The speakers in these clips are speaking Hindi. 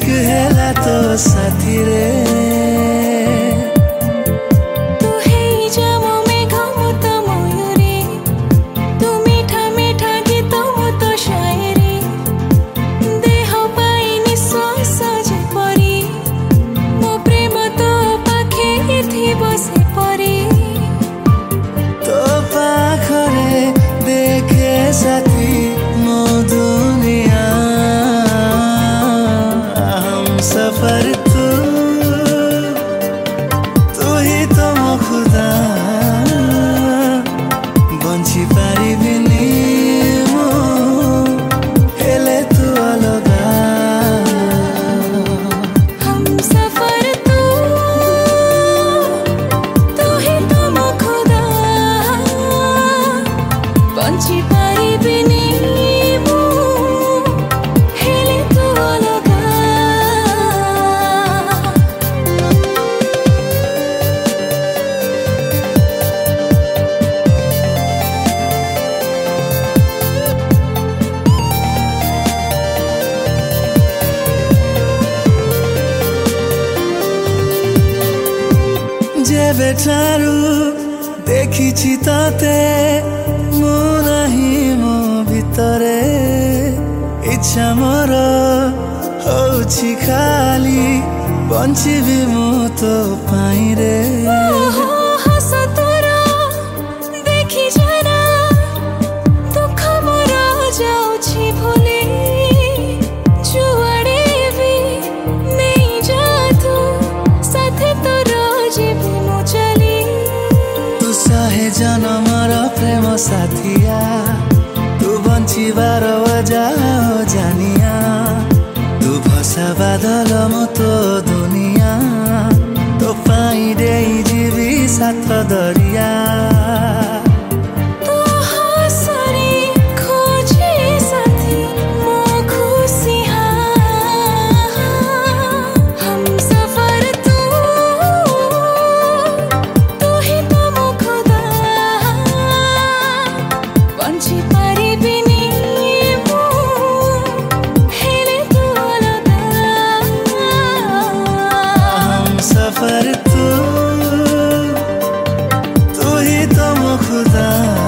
इश्क हेला तो साथी रे साथी मो दुनिया हम सफर तू ही तो मो खुदा बंची पारिबिनी मु हेले तू अलगा हम सफर तू ही तो मो खुदा बंची जेबे ठारू देखिछि तते मु नाही मो भितरे इच्छा मोर होछि खाली बंचिबी मु तो पाई रे जनमर प्रेम साथिया तू बंचिबार वजह जानिया तू भसा बादल मतो दुनिया तो पाई दे जीवी साथ दरिया सफर तू ही तो मो खुदा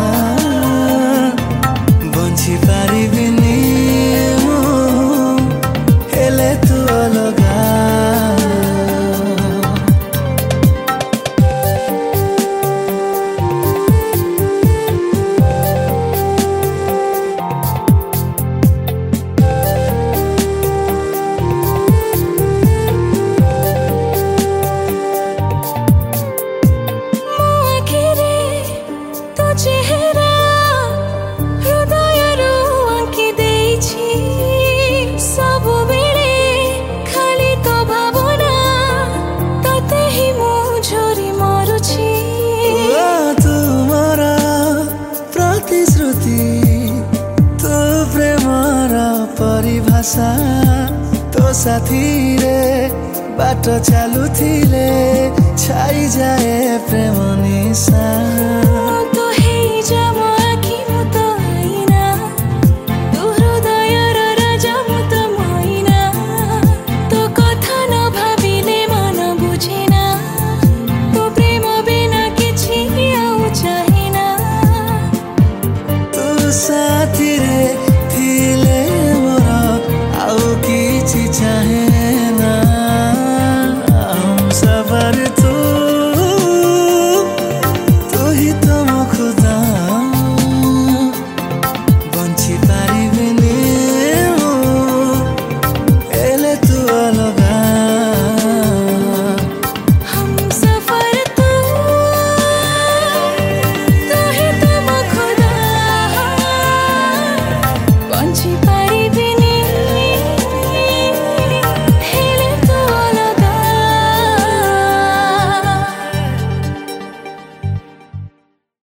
बंची पारिबिनी मु हेले तू अलगा तो प्रेमर परिभाषा तो साथी रे बाट चालुथिले छाई जाए प्रेम निशा।